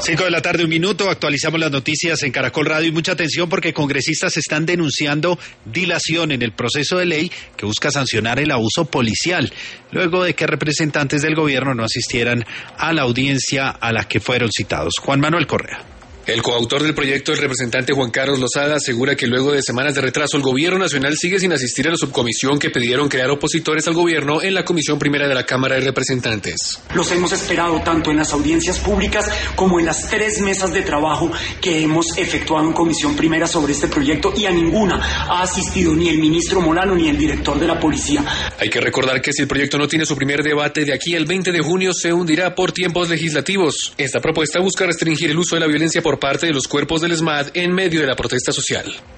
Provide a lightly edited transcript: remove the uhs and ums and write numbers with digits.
5:00 PM, actualizamos las noticias en Caracol Radio y mucha atención porque congresistas están denunciando dilación en el proceso de ley que busca sancionar el abuso policial, luego de que representantes del gobierno no asistieran a la audiencia a la que fueron citados. Juan Manuel Correa. El coautor del proyecto, el representante Juan Carlos Lozada, asegura que luego de semanas de retraso el gobierno nacional sigue sin asistir a la subcomisión que pidieron crear opositores al gobierno en la Comisión Primera de la Cámara de Representantes. Los hemos esperado tanto en las audiencias públicas como en las 3 mesas de trabajo que hemos efectuado en Comisión Primera sobre este proyecto y a ninguna ha asistido ni el ministro Molano ni el director de la policía. Hay que recordar que si el proyecto no tiene su primer debate de aquí al 20 de junio se hundirá por tiempos legislativos. Esta propuesta busca restringir el uso de la violencia por parte de los cuerpos del ESMAD en medio de la protesta social.